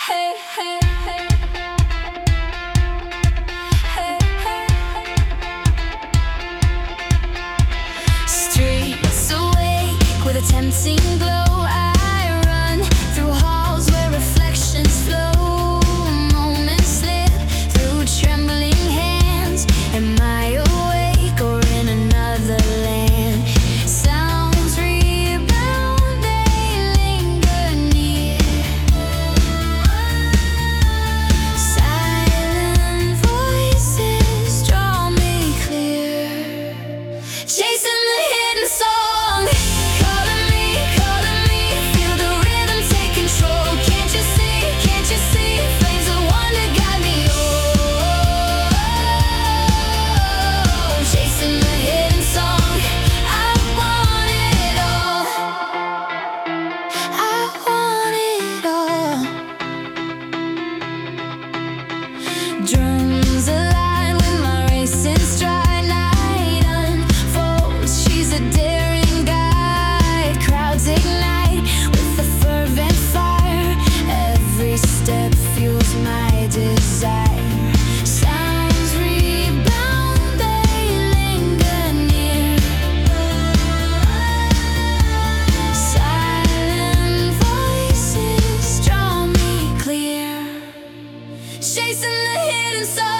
Hey, hey, hey. Hey, hey, hey. Streets awake with a tempting glow. I run through halls where reflections flow. Moments slip through trembling hands. Am I awake or in another land? Sounds rebound, they linger near. Silent voices draw me clear. Chasing the hidden song, calling me, feel the rhythm take control. Can't you see, flames of wonder got me. Oh, chasing the hidden song, I want it all. I want it all. Drums align with my racing stride. Night unfolds, she's a daring guide. Crowds ignite with a fervent fire. Every step fuels my desire. Sounds rebound, they linger near. Silent voices draw me clear. Chasing the hidden song.